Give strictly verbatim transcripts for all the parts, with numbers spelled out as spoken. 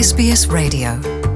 เอส บี เอส Radio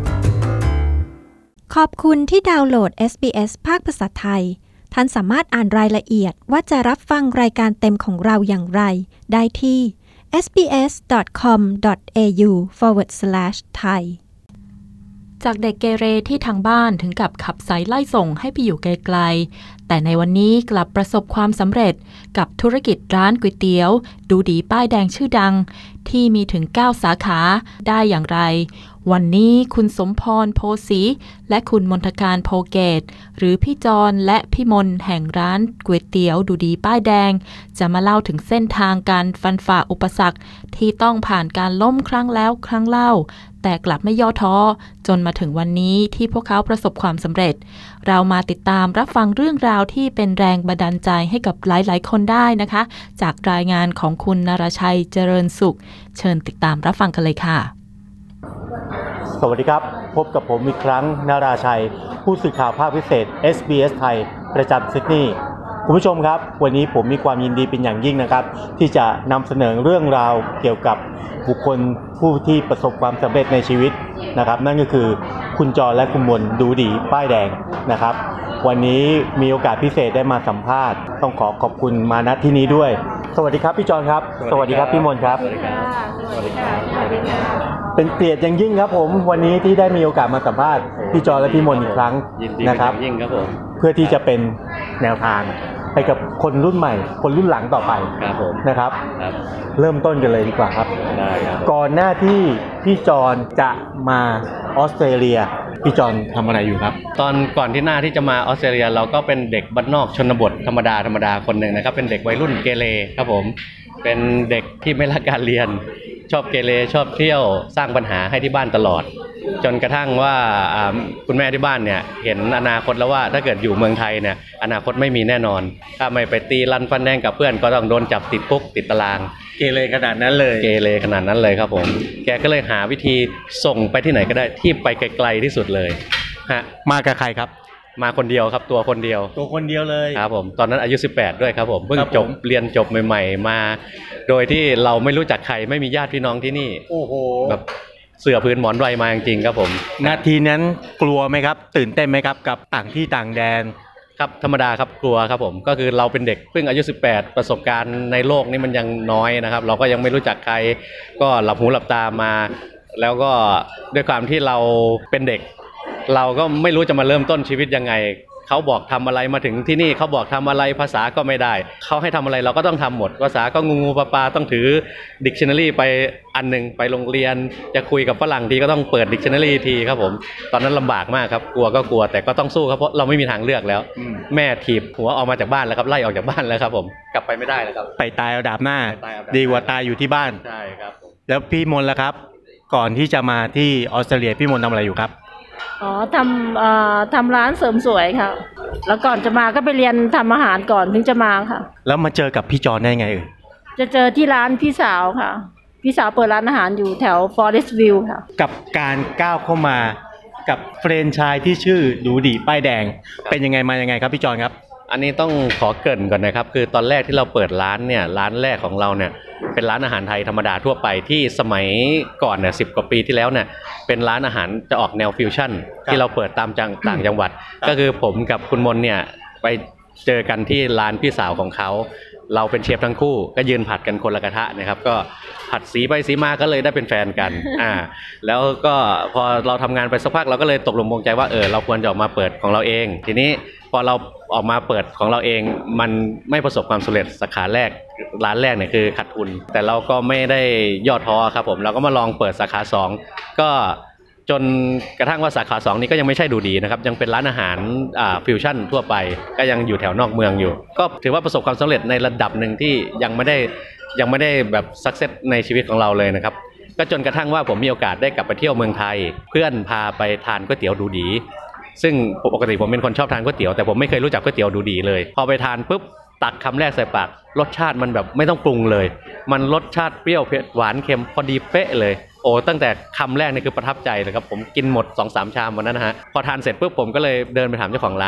ขอบคุณที่ดาวน์โหลด เอส บี เอส ภาคภาษาไทยท่านสามารถอ่านรายละเอียดว่าจะรับฟังรายการเต็มของเราอย่างไรได้ที่ เอส บี เอส ดอท คอม ดอท เอ ยู สแลช ไทย จากเด็กเกเรที่ทางบ้านถึงกับขับไสไล่ส่งให้ไปอยู่ไกลๆแต่ในวันนี้กลับประสบความสำเร็จกับธุรกิจร้านก๋วยเตี๋ยวดูดีป้ายแดงชื่อดังที่มีถึงเก้าสาขาได้อย่างไรวันนี้คุณสมพรโพสีและคุณมนทการโพเกตหรือพี่จรและพี่มนแห่งร้านก๋วยเตี๋ยวดูดีป้ายแดงจะมาเล่าถึงเส้นทางการฟันฝ่าอุปสรรคที่ต้องผ่านการล้มครั้งแล้วครั้งเล่าแต่กลับไม่ย่อท้อจนมาถึงวันนี้ที่พวกเขาประสบความสำเร็จเรามาติดตามรับฟังเรื่องราวที่เป็นแรงบันดาลใจให้กับหลายๆคนได้นะคะจากรายงานของคุณนราชัยเจริญสุขเชิญติดตามรับฟังกันเลยค่ะสวัสดีครับพบกับผมอีกครั้งนราชัยผู้สื่อข่าวภาคพิเศษ เอส บี เอส ไทยประจำซิดนีย์คุณผู้ชมครับวันนี้ผมมีความยินดีเป็นอย่างยิ่งนะครับที่จะนำเสนอเรื่องราวเกี่ยวกับบุคคลผู้ที่ประสบความสำเร็จในชีวิตนะครับนั่นก็คือคุณจรและคุณมนดูดีป้ายแดงนะครับวันนี้มีโอกาสพิเศษได้มาสัมภาษณ์ต้องขอขอบคุณมาณที่นี้ด้วยสวัสดีครับพี่จรครับสวัสดีครับพี่มนครับสวัสดีครับสวัสดีครับเป็นเกียรติอย่างยิ่งครับผมวันนี้ที่ได้มีโอกาสมาสัมภาษณ์พี่จรและพี่มนอีกครั้งนะครับยิ่งครับผมเพื่อที่จะเป็นแนวทางให้กับคนรุ่นใหม่คนรุ่นหลังต่อไปนะครับเริ่มต้นกันเลยดีกว่าครับได้ครับก่อนหน้าที่พี่จรจะมาออสเตรเลียพี่จรทำอะไรอยู่ครับตอนก่อนที่หน้าที่จะมาออสเตรเลียเราก็เป็นเด็กบ้านนอกชนบทธรรมดาธรรมดาคนหนึ่งนะครับเป็นเด็กวัยรุ่นเกเรครับผมเป็นเด็กที่ไม่รักการเรียนชอบเกเรชอบเที่ยวสร้างปัญหาให้ที่บ้านตลอดจนกระทั่งว่าคุณแม่ที่บ้านเนี่ยเห็นอนาคตแล้วว่าถ้าเกิดอยู่เมืองไทยเนี่ยอนาคตไม่มีแน่นอนถ้าไม่ไปตีรันฟันแดงกับเพื่อนก็ต้องโดนจับติดคุกติดตารางเกเรขนาดนั้นเลยเกเรขนาดนั้นเลยครับผมแกก็เลยหาวิธีส่งไปที่ไหนก็ได้ที่ไปไกลๆที่สุดเลยฮะมากับใครครับมาคนเดียวครับตัวคนเดียวตัวคนเดียวเลยครับผมตอนนั้นอายุสิบแปดด้วยครับผมเพิ่งจบเรียนจบใหม่ๆมาโดยที่เราไม่รู้จักใครไม่มีญาติพี่น้องที่นี่โอ้โหแบบเสื่อพื้นหมอนใบมาจริงๆครับผมนาทีนั้นกลัวไหมครับตื่นเต้นไหมครับกับต่างที่ต่างแดนครับธรรมดาครับกลัวครับผมก็คือเราเป็นเด็กเพิ่งอายุสิบแปดประสบการณ์ในโลกนี้มันยังน้อยนะครับเราก็ยังไม่รู้จักใครก็หลับหูหลับตามาแล้วก็ด้วยความที่เราเป็นเด็กเราก็ไม่รู้จะมาเริ่มต้นชีวิตยังไงเขาบอกทำอะไรมาถึงที่นี่เขาบอกทำอะไรภาษาก็ไม่ได้เขาให้ทำอะไรเราก็ต้องทำหมดภาษาก็งูงูปลาปลาต้องถือ dictionary ไปอันนึงไปโรงเรียนจะคุยกับฝรั่งทีก็ต้องเปิด dictionary ทีครับผมตอนนั้นลำบากมากครับกลัวก็กลัวแต่ก็ต้องสู้ครับเพราะเราไม่มีทางเลือกแล้วแม่ถีบหัวออกมาจากบ้านแล้วครับไล่ออกจากบ้านแล้วครับผมกลับไปไม่ได้แล้วครับไปตายเอาดาบหน้าดีกว่าตายอยู่ที่บ้านใช่ครับแล้วพี่มนล่ะครับก่อนที่จะมาที่ออสเตรเลียพี่มนทำอะไรอยู่ครับอ๋อทำเอ่อทำร้านเสริมสวยค่ะแล้วก่อนจะมาก็ไปเรียนทำอาหารก่อนถึงจะมาค่ะแล้วมาเจอกับพี่จรได้ไงเอ่ยจะเจอที่ร้านพี่สาวค่ะพี่สาวเปิดร้านอาหารอยู่แถว Forest View ค่ะกับการก้าวเข้ามากับแฟรนไชส์ที่ชื่อดูดีป้ายแดงเป็นยังไงมายังไงครับพี่จรครับอันนี้ต้องขอเกริ่นก่อนนะครับคือตอนแรกที่เราเปิดร้านเนี่ยร้านแรกของเราเนี่ยเป็นร้านอาหารไทยธรรมดาทั่วไปที่สมัยก่อนเนี่ยสิบกว่าปีที่แล้วเนี่ยเป็นร้านอาหารจะออกแนวฟิวชั่นที่เราเปิดตามจังต่างจังหวัดก็คือผมกับคุณมนเนี่ยไปเจอกันที่ร้านพี่สาวของเขาเราเป็นเชฟทั้งคู่ก็ยืนผัดกันคนละกระทะนะครับก็ผัดสีไปสีมาก็เลยได้เป็นแฟนกันอ่าแล้วก็พอเราทำงานไปสักพักเราก็เลยตกลงปรงใจว่าเออเราควรจะออกมาเปิดของเราเองทีนี้พอเราออกมาเปิดของเราเองมันไม่ประสบความสำเร็จสาขาแรกร้านแรกเนี่ยคือขาดทุนแต่เราก็ไม่ได้ย่อท้อครับผมเราก็มาลองเปิดสาขาสองก็จนกระทั่งว่าสาขาสองนี้ก็ยังไม่ใช่ดูดีนะครับยังเป็นร้านอาหารอ่าฟิวชั่นทั่วไปก็ยังอยู่แถวนอกเมืองอยู่ก็ถือว่าประสบความสำเร็จในระดับหนึ่งที่ยังไม่ได้ยังไม่ได้แบบสักเซสในชีวิตของเราเลยนะครับก็จนกระทั่งว่าผมมีโอกาสได้กลับไปเที่ยวเมืองไทยเพื่อนพาไปทานก๋วยเตี๋ยวดูดีซึ่งปกติผมเป็นคนชอบทานก๋วยเตี๋ยวแต่ผมไม่เคยรู้จักก๋วยเตี๋ยวดูดีเลยพอไปทานปุ๊บตักคำแรกใส่ปากรสชาติมันแบบไม่ต้องปรุงเลยมันรสชาติเปรี้ยวเผ็ดหวานเค็มพอดีเป๊ะเลยโอ้ตั้งแต่คำแรกนี่คือประทับใจเลยครับผมกินหมด สองสาม ชามวันนั้นนะฮะพอทานเสร็จปุ๊บผมก็เลยเดินไปถามเจ้าของร้าน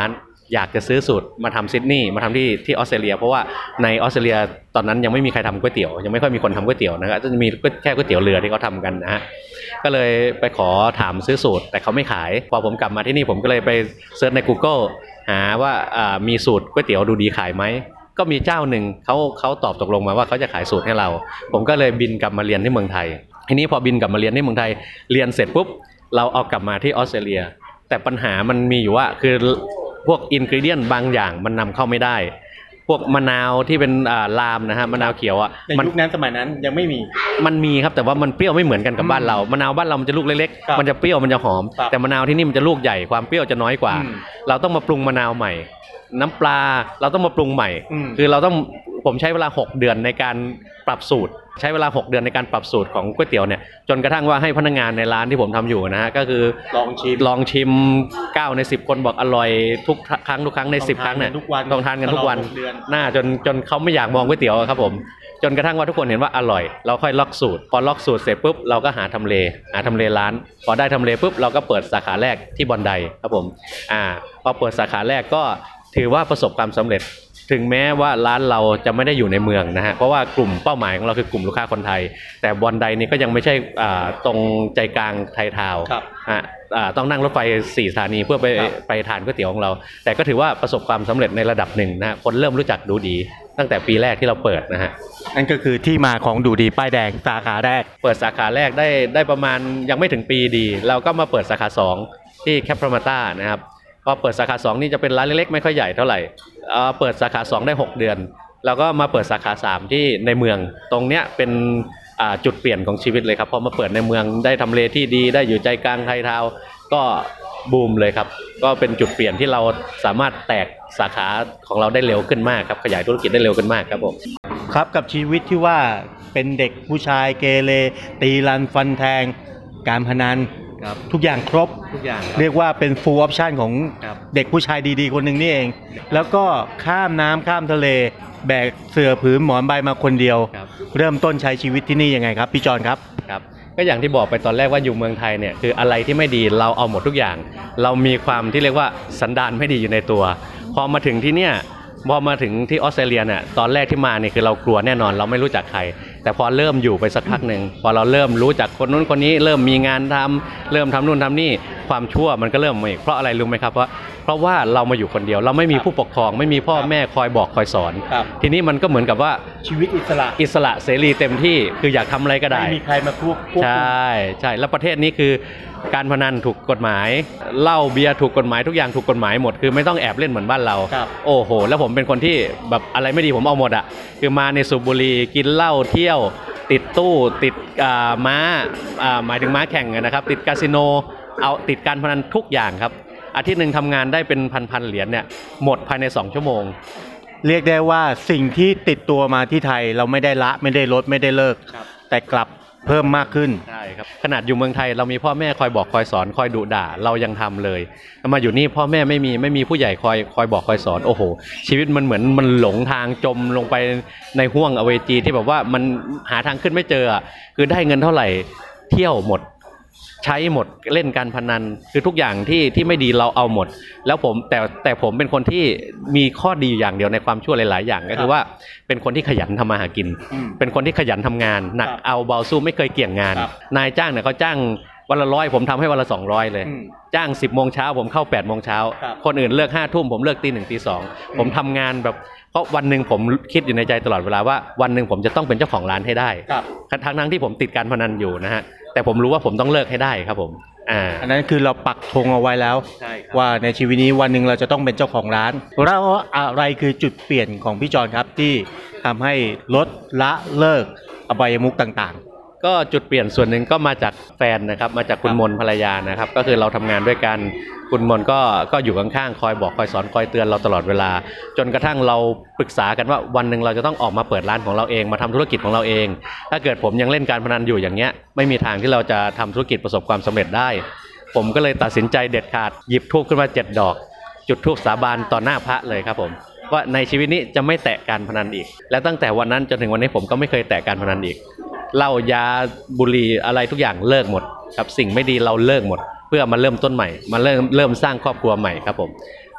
อยากจะซื้อสูตรมาทำซิดนีย์มาทำที่ที่ออสเตรเลียเพราะว่าในออสเตรเลียตอนนั้นยังไม่มีใครทำก๋วยเตี๋ยวยังไม่ค่อยมีคนทำก๋วยเตี๋ยวนะครับจะมีแค่ก๋วยเตี๋ยวเรือที่เขาทำกันนะฮะก็เลยไปขอถามซื้อสูตรแต่เขาไม่ขายพอผมกลับมาที่นี่ผมก็เลยไปเซิร์ชใน Google หาว่ามีสูตรก๋วยเตี๋ยวดูดีขายไหมก็มีเจ้าหนึ่งเขาเขาตอบตกลงมาว่าเขาจะขายสูตรให้เราผมก็เลยบินกลับมาเรียนที่เมืองไทยทีนี้พอบินกลับมาเรียนที่เมืองไทยเรียนเสร็จปุ๊บเราเอากลับมาที่ออสเตรเลียแต่ปัญหามันมีอยู่ว่าคือพวกอินกรีเดียนบางอย่างมันนำเข้าไม่ได้พวกมะนาวที่เป็นอ่าลามนะฮะมะนาวเขียวอ่ะในยุคนั้นสมัยนั้นยังไม่มีมันมีครับแต่ว่ามันเปรี้ยวไม่เหมือนกันกับบ้านเรามะนาวบ้านเรามันจะลูกเล็กๆมันจะเปรี้ยวมันจะหอมแต่มะนาวที่นี่มันจะลูกใหญ่ความเปรี้ยวจะน้อยกว่าเราต้องมาปรุงมะนาวใหม่น้ำปลาเราต้องมาปรุงใหม่คือเราต้องผมใช้เวลาหกเดือนในการปรับสูตรใช้เวลาหกเดือนในการปรับสูตรของก๋วยเตี๋ยวเนี่ยจนกระทั่งว่าให้พนักงานในร้านที่ผมทำอยู่นะฮะก็คือลองชิมลองชิมเก้าในสิบคนบอกอร่อยทุกครั้งทุกครั้งในสิบครั้งเนี่ยต้องทานกันทุกวันหน้าจนจนเขาไม่อยากมองก๋วยเตี๋ยวครับผมจนกระทั่งว่าทุกคนเห็นว่าอร่อยเราค่อยล็อกสูตรพอล็อกสูตรเสร็จปุ๊บเราก็หาทำเลหาทำเลร้านพอได้ทำเลปุ๊บเราก็เปิดสาขาแรกที่บอนไดครับผมอ่าพอเปิดสาขาแรกก็ถือว่าประสบความสำเร็จถึงแม้ว่าร้านเราจะไม่ได้อยู่ในเมืองนะฮะเพราะว่ากลุ่มเป้าหมายของเราคือกลุ่มลูกค้าคนไทยแต่บอนไดนี่ก็ยังไม่ใช่ตรงใจกลางไทยทาวน์ต้องนั่งรถไฟสี่สถานีเพื่อไปไปทานก๋วยเตี๋ยวของเราแต่ก็ถือว่าประสบความสำเร็จในระดับหนึ่งนะคนเริ่มรู้จักดูดีตั้งแต่ปีแรกที่เราเปิดนะฮะนั่นก็คือที่มาของดูดีป้ายแดงสาขาแรกเปิดสาขาแรกได้ได้ประมาณยังไม่ถึงปีดีเราก็มาเปิดสาขาสองที่แคปพรามาต้านะครับพอเปิดสาขาสองนี่จะเป็นร้านเล็กๆไม่ค่อยใหญ่เท่าไหร่เอ่อเปิดสาขาสองได้หกเดือนแล้วก็มาเปิดสาขาสามที่ในเมืองตรงเนี้ยเป็นอ่าจุดเปลี่ยนของชีวิตเลยครับพอมาเปิดในเมืองได้ทำเลที่ดีได้อยู่ใจกลางไทยทาวน์ก็บูมเลยครับก็เป็นจุดเปลี่ยนที่เราสามารถแตกสาขาของเราได้เร็วขึ้นมากครับขยายธุรกิจได้เร็วขึ้นมากครับผมครับกับชีวิตที่ว่าเป็นเด็กผู้ชายเกเรตีรันฟันแทงการพนันทุกอย่างครบทุกอย่างเรียกว่าเป็น full option ของเด็กผู้ชายดีๆคนหนึ่งนี่เองแล้วก็ข้ามน้ำข้ามทะเลแบกเสื่อผืนหมอนใบมาคนเดียวเริ่มต้นใช้ชีวิตที่นี่ยังไงครับพี่จอนครับครับก็อย่างที่บอกไปตอนแรกว่าอยู่เมืองไทยเนี่ยคืออะไรที่ไม่ดีเราเอาหมดทุกอย่างเรามีความที่เรียกว่าสันดานไม่ดีอยู่ในตัวพอมาถึงที่เนี่ยพอมาถึงที่ออสเตรเลียเนี่ยตอนแรกที่มาเนี่ยคือเรากลัวแน่นอนเราไม่รู้จักใครแต่พอเริ่มอยู่ไปสักพักหนึ่งพอเราเริ่มรู้จักคนนู้นคนนี้เริ่มมีงานทำเริ่มทำนู่นทำนี่ความชั่วมันก็เริ่มมาอีกเพราะอะไรรู้ไหมครับเพราะเพราะว่าเรามาอยู่คนเดียวเราไม่มีผู้ปกครองไม่มีพ่อแม่คอยบอกคอยสอนทีนี้มันก็เหมือนกับว่าชีวิตอิสระอิสระเสรีเต็มที่คืออยากทำอะไรก็ได้ไม่มีใครมาควบคุมใช่ใช่แล้วประเทศนี้คือการพนันถูกกฎหมายเหล้าเบียร์ถูกกฎหมายทุกอย่างถูกกฎหมายหมดคือไม่ต้องแอบเล่นเหมือนบ้านเราโอ้โหแล้วผมเป็นคนที่แบบอะไรไม่ดีผมเอาหมดอ่ะคือมาในสูบบุหรี่กินเหล้าเที่ยวติดตู้ติดม้าหมายถึงม้าแข่งนะครับติดคาสิโนเอาติดการพนันทุกอย่างครับอาทิตย์หนึ่งทำงานได้เป็นพันๆเหรียญเนี่ยหมดภายในสองชั่วโมงเรียกได้ว่าสิ่งที่ติดตัวมาที่ไทยเราไม่ได้ละไม่ได้ลดไม่ได้เลิกแต่กลับเพิ่มมากขึ้นใช่ครับขนาดอยู่เมืองไทยเรามีพ่อแม่คอยบอกคอยสอนคอยดุด่าเรายังทำเลยมาอยู่นี่พ่อแม่ไม่มีไม่มีผู้ใหญ่คอยคอยบอกคอยสอนโอ้โหชีวิตมันเหมือนมันหลงทางจมลงไปในห้วงอเวจีที่แบบว่ามันหาทางขึ้นไม่เจอคือได้เงินเท่าไหร่เที่ยวหมดใช้หมดเล่นการพนันคือทุกอย่างที่ที่ไม่ดีเราเอาหมดแล้วผมแต่แต่ผมเป็นคนที่มีข้อดีอย่างเดียวในความชั่วหลายๆอย่างก็คือว่าเป็นคนที่ขยันทำมาหากินเป็นคนที่ขยันทำงานหนักเอาเบาสู้ไม่เคยเกี่ยงงานนายจ้างเนี่ยเขาจ้างวันละร้อยผมทำให้วันละสองร้อยเลยจ้างสิบโมงเช้าผมเข้าแปดโมงเช้าคนอื่นเลิกห้าทุ่มผมเลิกตีหนึ่งตีสองผมทำงานแบบเพราะวันหนึ่งผมคิดอยู่ในใจตลอดเวลาว่าวันหนึ่งผมจะต้องเป็นเจ้าของร้านให้ได้ทั้งทั้งที่ผมติดการพนันอยู่นะฮะแต่ผมรู้ว่าผมต้องเลิกให้ได้ครับผมอ่าอันนั้นคือเราปักธงเอาไว้แล้วว่าในชีวิตนี้วันหนึ่งเราจะต้องเป็นเจ้าของร้านแล้วอะไรคือจุดเปลี่ยนของพี่จอนครับที่ทำให้ลดละเลิกอบายมุขต่างๆก็จุดเปลี่ยนส่วนหนึ่งก็มาจากแฟนนะครับมาจากคุณมนภรรยานะครับก็คือเราทำงานด้วยกันคุณมนก็ก็อยู่ข้างๆคอยบอกคอยสอนคอยเตือนเราตลอดเวลาจนกระทั่งเราปรึกษากันว่าวันหนึ่งเราจะต้องออกมาเปิดร้านของเราเองมาทำธุรกิจของเราเองถ้าเกิดผมยังเล่นการพนันอยู่อย่างเงี้ยไม่มีทางที่เราจะทำธุรกิจประสบความสำเร็จได้ผมก็เลยตัดสินใจเด็ดขาดหยิบธูปขึ้นมาเจ็ดดอกจุดธูปสาบานต่อหน้าพระเลยครับผมว่าในชีวิตนี้จะไม่แตะการพนันอีกและตั้งแต่วันนั้นจนถึงวันนี้ผมก็ไม่เคยแตะการพนันอีกเหล้ายาบุหรี่อะไรทุกอย่างเลิกหมดครับสิ่งไม่ดีเราเลิกหมดเพื่อมาเริ่มต้นใหม่มาเริ่มเริ่มสร้างครอบครัวใหม่ครับผม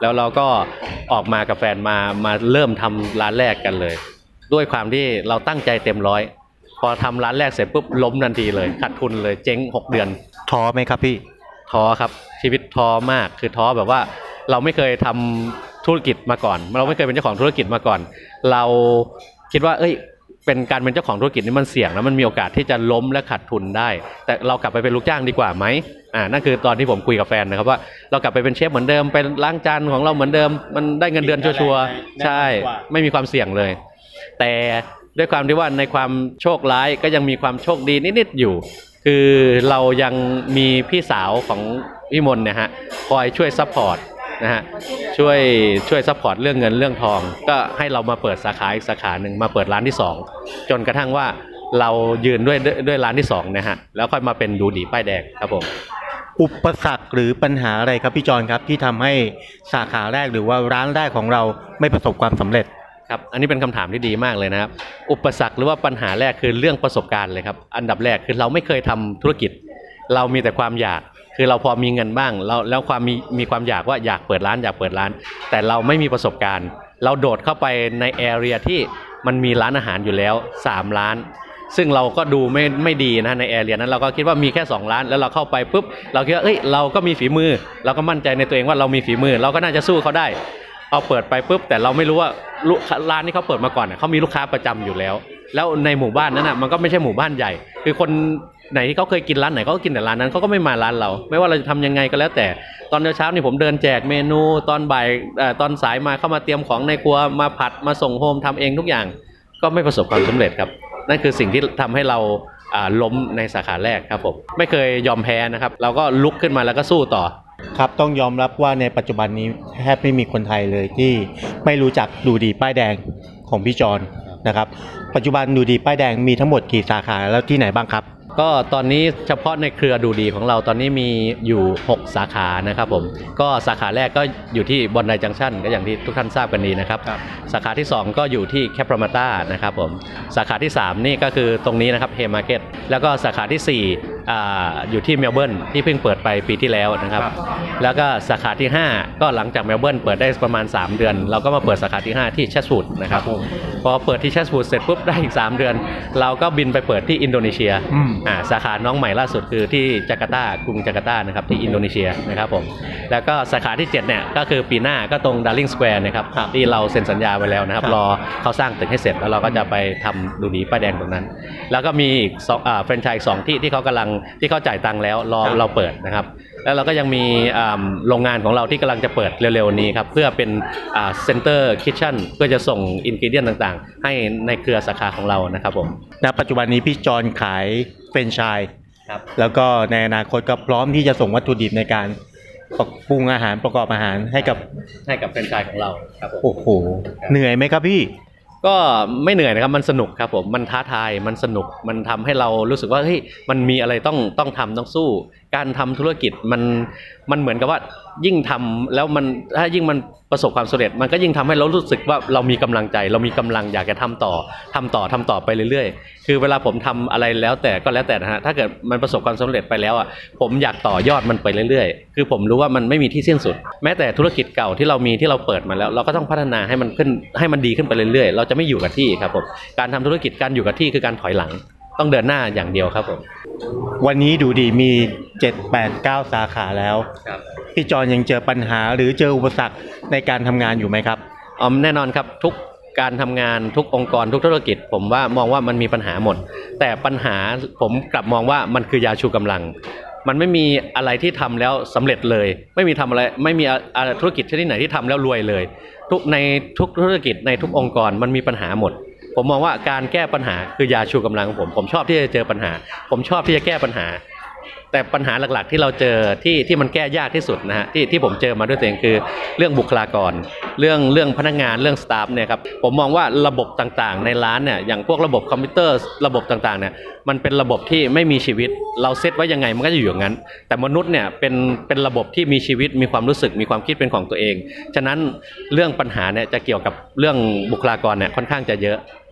แล้วเราก็ออกมากับแฟนมามาเริ่มทำร้านแรกกันเลย ด้วยความที่เราตั้งใจเต็มร้อยพอทำร้านแรกเสร็จปุ๊บล้มทันทีเลยขาดทุนเลยเจ๊งหกเดือนท้อไหมครับพี่ท้อครับชีวิตท้อมากคือท้อแบบว่าเราไม่เคยทำธุรกิจมาก่อนเราไม่เคยเป็นเจ้าของธุรกิจมาก่อนเราคิดว่าเอ้ยเป็นการเป็นเจ้าของธุรกิจนี่มันเสี่ยงแล้วมันมีโอกาสที่จะล้มและขาดทุนได้แต่เรากลับไปเป็นลูกจ้างดีกว่าไหมอ่านั่นคือตอนที่ผมคุยกับแฟนนะครับว่าเรากลับไปเป็นเชฟเหมือนเดิมเป็นล้างจานของเราเหมือนเดิมมันได้เงินเดือนชัวร์ๆใช่ไม่มีความเสี่ยงเลยแต่ด้วยความที่ว่าในความโชคร้ายก็ยังมีความโชคดีนิดๆอยู่คือเรายังมีพี่สาวของพี่มนเนี่ยฮะคอยช่วยซัพพอร์ตนะฮะช่วยช่วยซัพพอร์ตเรื่องเงินเรื่องทองก็ให้เรามาเปิดสาขาอีกสาขาหนึ่งมาเปิดร้านที่สองจนกระทั่งว่าเรายืนด้วยด้วยร้านที่สองนะฮะแล้วค่อยมาเป็นดูดีป้ายแดงครับผมอุปสรรคหรือปัญหาอะไรครับพี่จอนครับที่ทำให้สาขาแรกหรือว่าร้านแรกของเราไม่ประสบความสำเร็จครับอันนี้เป็นคำถามที่ดีมากเลยนะครับอุปสรรคหรือว่าปัญหาแรกคือเรื่องประสบการณ์เลยครับอันดับแรกคือเราไม่เคยทำธุรกิจเรามีแต่ความอยากคือเราพอมีเงินบ้างเราแล้วความมีมีความอยากว่าอยากเปิดร้านอยากเปิดร้านแต่เราไม่มีประสบการณ์เราโดดเข้าไปในแอเรียที่มันมีร้านอาหารอยู่แล้วสามร้านซึ่งเราก็ดูไม่ไม่ดีนะในแอเรียนั้นเราก็คิดว่ามีแค่สองร้านแล้วเราเข้าไปปุ๊บเราคิดว่าเอ้ยเราก็มีฝีมือเราก็มั่นใจในตัวเองว่าเรามีฝีมือเราก็น่าจะสู้เขาได้เอาเปิดไปปุ๊บแต่เราไม่รู้ว่าร้านที่เขาเปิดมาก่อนเขามีลูกค้าประจำอยู่แล้วแล้วในหมู่บ้านนั้นอ่ะมันก็ไม่ใช่หมู่บ้านใหญ่คือคนไหนที่เขาเคยกินร้านไหนเขาก็กินแต่ร้านนั้นเขาก็ไม่มาร้านเราไม่ว่าเราจะทำยังไงก็แล้วแต่ตอนเช้านี่ผมเดินแจกเมนูตอนบ่ายตอนสายมาเข้ามาเตรียมของในครัวมาผัดมาส่งโฮมทำเองทุกอย่างก็ไม่ประสบความสำเร็จครับนั่นคือสิ่งที่ทำให้เราล้มในสาขาแรกครับผมไม่เคยยอมแพ้นะครับเราก็ลุกขึ้นมาแล้วก็สู้ต่อครับต้องยอมรับว่าในปัจจุบันนี้แทบไม่มีคนไทยเลยที่ไม่รู้จักดูดีป้ายแดงของพี่จอนนะครับปัจจุบันดูดีป้ายแดงมีทั้งหมดกี่สาขาแล้วที่ไหนบ้างครับก็ตอนนี้เฉพาะในเครือดูดีของเราตอนนี้มีอยู่หกสาขานะครับผมก็สาขาแรกก็อยู่ที่บอนไดจังชั่นก็อย่างที่ทุกท่านทราบกันดีนะครับสาขาที่สองก็อยู่ที่แคปรามาต้านะครับผมสาขาที่สามนี่ก็คือตรงนี้นะครับเฮมาร์เก็ตแล้วก็สาขาที่สี่อ่าอยู่ที่เมลเบิร์นที่เพิ่งเปิดไปปีที่แล้วนะครับแล้วก็สาขาที่ห้าก็หลังจากเมลเบิร์นเปิดได้ประมาณสามเดือนเราก็มาเปิดสาขาที่ห้าที่แชสฟูดนะครับพอเปิดที่แชสฟูดเสร็จปุ๊บได้อีกสามเดือนเราก็บินไปเปิดที่อินโดนีเซียอ่าสาขาน้องใหม่ล่าสุดคือที่จาการ์ตากรุงจาการ์ตานะครับที่อินโดนีเซียนะครับผมแล้วก็สาขาที่เจ็ดเนี่ยก็คือปีหน้าก็ตรงดาร์ลิงสแควร์นะครับที่เราเซ็นสัญญาไว้แล้วนะครับรอเขาสร้างตึกให้เสร็จแล้วเราก็จะไปทำดูดีป้ายแดงตรงนั้นแล้วก็มีอีกอ่าแฟรนไชส์สองที่ที่เขากำลังที่เขาจ่ายตังค์แล้วรอเราเปิดนะครับแล้วเราก็ยังมีโรงงานของเราที่กำลังจะเปิดเร็วๆนี้ครับเพื่อเป็นเซ็นเตอร์คิทเช่นเพื่อจะส่งอินกิเดียนต่างๆให้ในเครือสาขาของเรานะครับผมณปัจจุบันนี้พี่จอนขายแฟรนไชส์แล้วก็ในอนาคตก็พร้อมที่จะส่งวัตถุดิบในการปรุงอาหารประกอบอาหารให้กับให้กับแฟรนไชส์ของเราครับผมโอ้โหเหนื่อยไหมครับพี่ก็ไม่เหนื่อยนะครับมันสนุกครับผมมันท้าทายมันสนุกมันทำให้เรารู้สึกว่าเฮ้ยมันมีอะไรต้องต้องทำต้องสู้การทำธุรกิจมันมันเหมือนกับว่ายิ่งทำแล้วมันถ้ายิ่งมันประสบความสำเร็จมันก็ยิ่งทำให้เรารู้สึกว่าเรามีกำลังใจเรามีกำลังอยากจะทำต่อทำต่อทำต่อไปเรื่อยๆคือเวลาผมทำอะไรแล้วแต่ก็แล้วแต่นะฮะถ้าเกิดมันประสบความสำเร็จไปแล้วอ่ะผมอยากต่อยอดมันไปเรื่อยๆคือผมรู้ว่ามันไม่มีที่สิ้นสุดแม้แต่ธุรกิจเก่าที่เรามีที่เราเปิดมาแล้วเราก็ต้องพัฒนาให้มันขึ้นให้มันดีขึ้นไปเรื่อยๆเราจะไม่อยู่กับที่ครับผมการทำธุรกิจการอยู่กับที่คือการถอยหลังต้องเดินหน้าอย่างเดียวครับผมวันนี้ดูดีมีเจ็ด แปด เก้าสาขาแล้วพี่จอนยังเจอปัญหาหรือเจออุปสรรคในการทำงานอยู่ไหมครับอ๋อแน่นอนครับทุกการทำงานทุกองค์กรทุกธุรกิจผมว่ามองว่ามันมีปัญหาหมดแต่ปัญหาผมกลับมองว่ามันคือยาชูกำลังมันไม่มีอะไรที่ทำแล้วสำเร็จเลยไม่มีทำอะไรไม่มีธุรกิจชนิดไหนที่ทำแล้วรวยเลยทุกในทุกธุรกิจในทุกองค์กรมันมีปัญหาหมดผมมองว่าการแก้ปัญหาคือยาชูกำลังของผมผมชอบที่จะเจอปัญหาผมชอบที่จะแก้ปัญหาแต่ปัญหาหลักๆที่เราเจอที่ที่มันแก้ยากที่สุดนะฮะที่ที่ผมเจอมาด้วยตัวเองคือเรื่องบุคลากรเรื่องเรื่องพนักงานเรื่องสตาฟเนี่ยครับผมมองว่าระบบต่างๆในร้านเนี่ยอย่างพวกระบบคอมพิวเตอร์ระบบต่างๆเนี่ยมันเป็นระบบที่ไม่มีชีวิตเราเซตไว้ยังไงมันก็จะอยู่อย่างนั้นแต่มนุษย์เนี่ยเป็นเป็นระบบที่มีชีวิตมีความรู้สึกมีความคิดเป็นของตัวเองฉะนั้นเรื่องปัญหาเนี่ยจะเกี่ยวกับเรื่องบุคลากรเนี่ยค่อนข้างจะเยอะ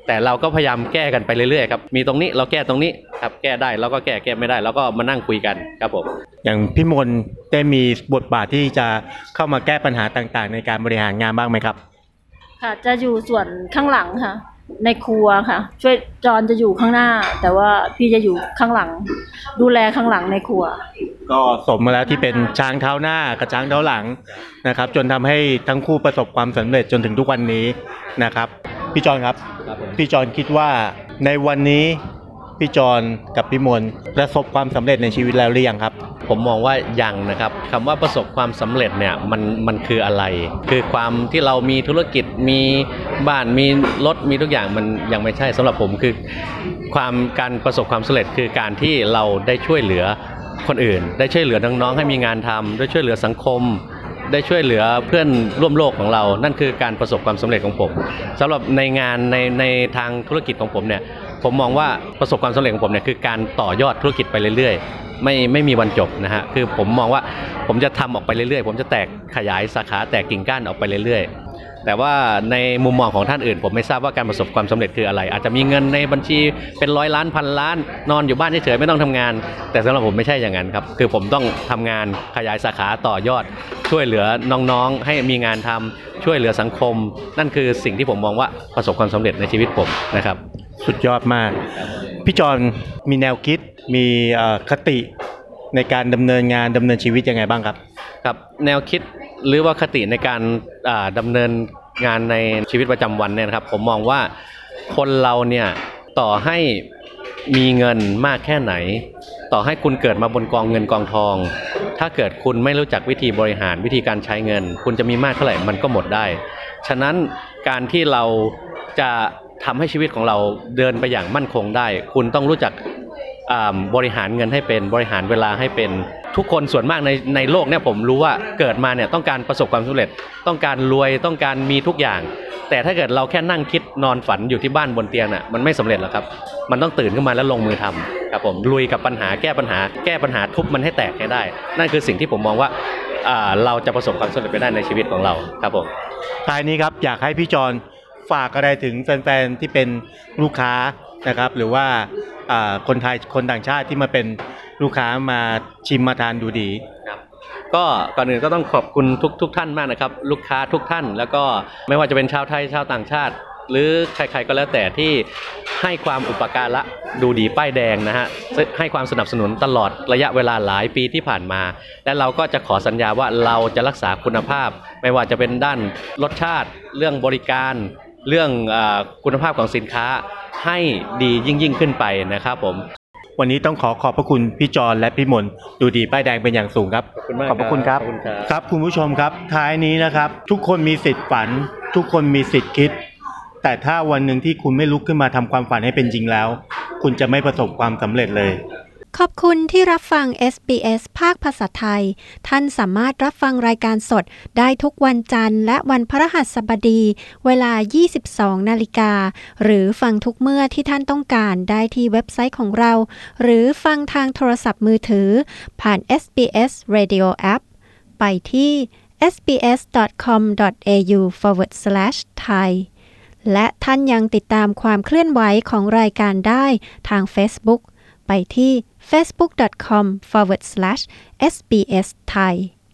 แต่เราก็พยายามแก้กันไปเรื่อยๆครับมีตรงนี้เราแก้ตรงนี้ครับแก้ได้แล้วก็แก้แก้ไม่ได้แล้วก็มานั่งคุยกันครับผมอย่างพี่มนได้มีบทบาทที่จะเข้ามาแก้ปัญหาต่างๆในการบริหารงานบ้างไหมครับค่ะจะอยู่ส่วนข้างหลังค่ะในครัวค่ะช่วยจอนจะอยู่ข้างหน้าแต่ว่าพี่จะอยู่ข้างหลังดูแลข้างหลังในครัวก็สมมาแล้วที่เป็นช้างเท้าหน้ากับช้างเท้าหลังนะครับจนทำให้ทั้งคู่ประสบความสำเร็จจนถึงทุกวันนี้นะครับพี่จอนครับพี่จอนคิดว่าในวันนี้พี่จอนกับพี่มนประสบความสำเร็จในชีวิตแล้วหรือยังครับผมมองว่ายังนะครับคำว่าประสบความสำเร็จเนี่ยมันมันคืออะไรคือความที่เรามีธุรกิจมีบ้านมีรถมีทุกอย่างมันยังไม่ใช่สำหรับผมคือความการประสบความสำเร็จคือการที่เราได้ช่วยเหลือคนอื่นได้ช่วยเหลือน้องๆให้มีงานทำได้ช่วยเหลือสังคมได้ช่วยเหลือเพื่อนร่วมโลกของเรานั่นคือการประสบความสำเร็จของผมสำหรับในงานในในทางธุรกิจของผมเนี่ยผมมองว่าประสบความสำเร็จของผมเนี่ยคือการต่อยอดธุรกิจไปเรื่อยๆไม่ไม่มีวันจบนะฮะคือผมมองว่าผมจะทำออกไปเรื่อยๆผมจะแตกขยายสาขาแตกกิ่งก้านออกไปเรื่อยๆแต่ว่าในมุมมองของท่านอื่นผมไม่ทราบว่าการประสบความสำเร็จคืออะไรอาจจะมีเงินในบัญชีเป็นร้อยล้านพันล้านนอนอยู่บ้านเฉยๆไม่ต้องทำงานแต่สำหรับผมไม่ใช่อย่างนั้นครับคือผมต้องทำงานขยายสาขาต่อยอดช่วยเหลือน้องๆให้มีงานทำช่วยเหลือสังคมนั่นคือสิ่งที่ผมมองว่าประสบความสำเร็จในชีวิตผมนะครับสุดยอดมากพี่จอนมีแนวคิดมีคติในการดำเนินงานดำเนินชีวิตยังไงบ้างครับครับแนวคิดหรือว่าคติในการดำเนินงานในชีวิตประจำวันเนี่ยนะครับผมมองว่าคนเราเนี่ยต่อให้มีเงินมากแค่ไหนต่อให้คุณเกิดมาบนกองเงินกองทองถ้าเกิดคุณไม่รู้จักวิธีบริหารวิธีการใช้เงินคุณจะมีมากเท่าไหร่มันก็หมดได้ฉะนั้นการที่เราจะทำให้ชีวิตของเราเดินไปอย่างมั่นคงได้คุณต้องรู้จักบริหารเงินให้เป็นบริหารเวลาให้เป็นทุกคนส่วนมากในในโลกเนี่ยผมรู้ว่าเกิดมาเนี่ยต้องการประสบความสำเร็จต้องการรวยต้องการมีทุกอย่างแต่ถ้าเกิดเราแค่นั่งคิดนอนฝันอยู่ที่บ้านบนเตียงน่ะมันไม่สำเร็จหรอกครับมันต้องตื่นขึ้นมาแล้วลงมือทำครับผมลุยกับปัญหาแก้ปัญหาแก้ปัญหาทุบมันให้แตกให้ได้นั่นคือสิ่งที่ผมมองว่าเราจะประสบความสำเร็จไปได้ในชีวิตของเราครับผมท้ายนี้ครับอยากให้พี่จอนฝากอะไรถึงแฟนๆที่เป็นลูกค้านะครับหรือว่าคนไทยคนต่างชาติที่มาเป็นลูกค้ามาชิมมาทานดูดีครับก็ก่อนอื่นก็ต้องขอบคุณทุกทุกท่านมากนะครับลูกค้าทุกท่านแล้วก็ไม่ว่าจะเป็นชาวไทยชาวต่างชาติหรือใครๆก็แล้วแต่ที่ให้ความอุปการะดูดีป้ายแดงนะฮะให้ความสนับสนุนตลอดระยะเวลาหลายปีที่ผ่านมาและเราก็จะขอสัญญาว่าเราจะรักษาคุณภาพไม่ว่าจะเป็นด้านรสชาติเรื่องบริการเรื่องคุณภาพของสินค้าให้ดียิ่งยิ่งขึ้นไปนะครับผมวันนี้ต้องขอขอบพระคุณพี่จอนและพี่มนดูดีป้ายแดงเป็นอย่างสูงครับขอบพระคุณครับครับคุณผู้ชมครับท้ายนี้นะครับทุกคนมีสิทธิ์ฝันทุกคนมีสิทธิ์คิดแต่ถ้าวันหนึ่งที่คุณไม่ลุกขึ้นมาทำความฝันให้เป็นจริงแล้วคุณจะไม่ประสบความสำเร็จเลยขอบคุณที่รับฟัง เอส บี เอส ภาคภาษาไทยท่านสามารถรับฟังรายการสดได้ทุกวันจันทร์และวันพฤหัสบดีเวลา ยี่สิบสองนาฬิกาหรือฟังทุกเมื่อที่ท่านต้องการได้ที่เว็บไซต์ของเราหรือฟังทางโทรศัพท์มือถือผ่าน เอส บี เอส Radio App ไปที่ เอส บี เอส ดอท คอม ดอท เอ ยู สแลช ไทย และท่านยังติดตามความเคลื่อนไหวของรายการได้ทาง Facebook ไปที่ facebook dot com forward slash s b s thai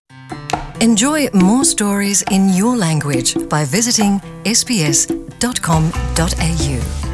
Enjoy more stories in your language by visiting s b s dot com dot a u